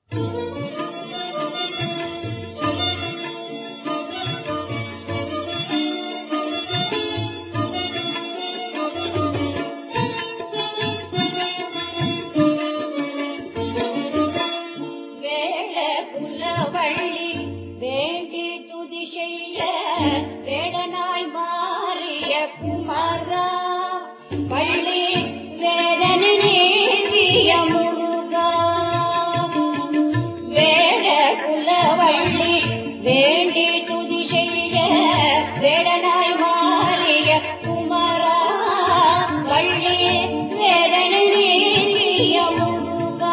வேடனாய் மாறிய குமரா பள்ளி வேதனை நீங்கிய முருகா வேட குலவள்ளி வேண்டி துதி செய்ய வேடனாய் மாறிய குமரா பள்ளி வேதனை நீங்கிய முருகா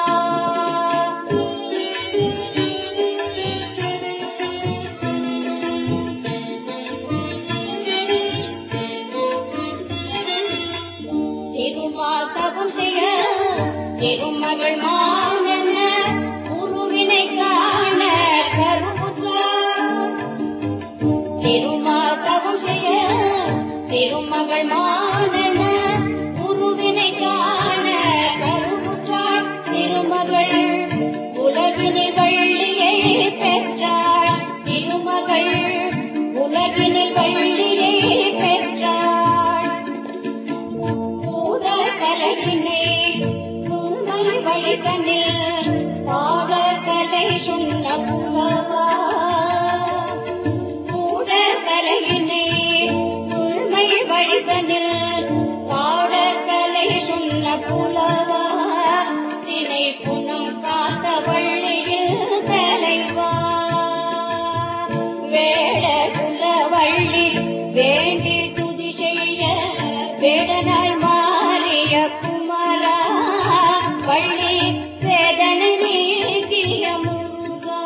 திருமாதவம் செய்ய திருமகள் மானென்ன குருவினை காண கருவுற்றா திருமாதவம் செய்ய திருமகள் மானென்ன குருவினை காண கருவுற்றாள் திருமகள் உலகினில் வள்ளியை பெற்றாள் திருமகள் உலகினில் வள்ளியை பெற்றாள் வழிதனில் பாடக்கலை சொன்ன புலவா கூடக்கலையினே உண்மை வழிதனில் பாடக்கலை சொன்ன புலவா தினை குணம் காத்த வள்ளியில் தலைவா வேட குலவள்ளி வேண்டி துதி செய்ய வேடனாய் மாறிய குமரா பள்ளி வேதனை நீங்கிய முருகா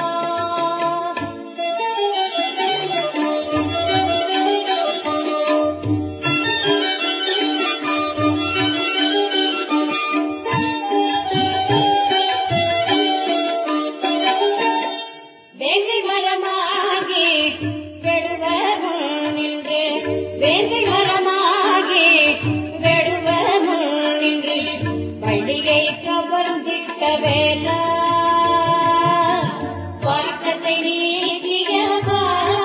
வேங்கை மரமாகி வெடுவனும் நின்று வேங்கை மரமாகி வெடுவனும் நின்று பள்ளியை கவர்ந்திட்ட வேலா வாட்டத்தை நீக்கியவா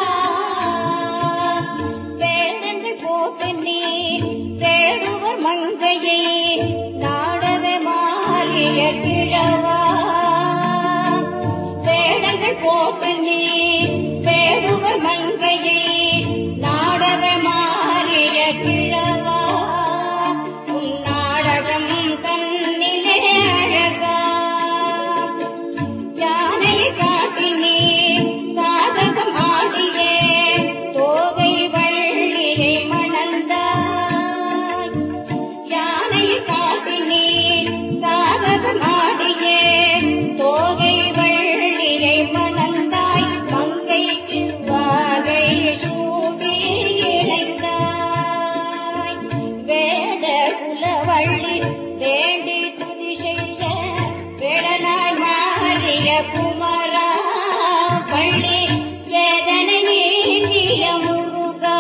வேதங்கள் போட்டு நீ தேடுவர் மங்கையை நாடவே மாறிய கிழவா வேடங்கள் போட்டு நீ தேடுவர் மங்கையை நாடவே மாறிய கிழவா உன் நாடகம் தன்னிலே அழகா யானை காட்டினே சாகசம் ஆடியே தோகை வள்ளியை மணந்தாய் யானை காட்டினே சாகசம் ஆடியே தோகை வள்ளியை மணந்தாய் மங்கைக்கு வாகை சூடி இணைந்தாய் வேட குலவள்ளி வேண்டி துதி செய்ய வேடனாய் மாறிய குமரா பள்ளி வேதனை நீங்கிய முருகா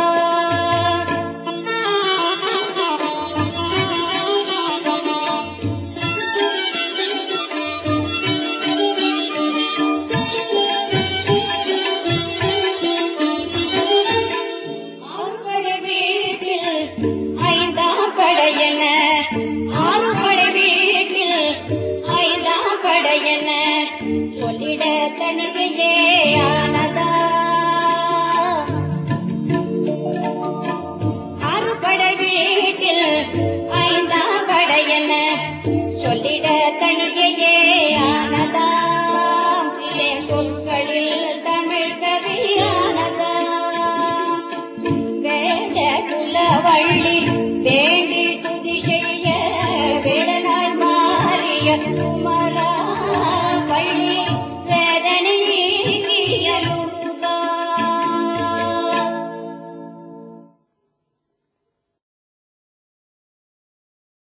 ஆறுபடை வீட்டில் ஐந்தாம் படையென ஆறுபடை வீட்டில் ஐந்தாம் படையென சொல்லிட தனிகையே ஆனதா ஆறுபடை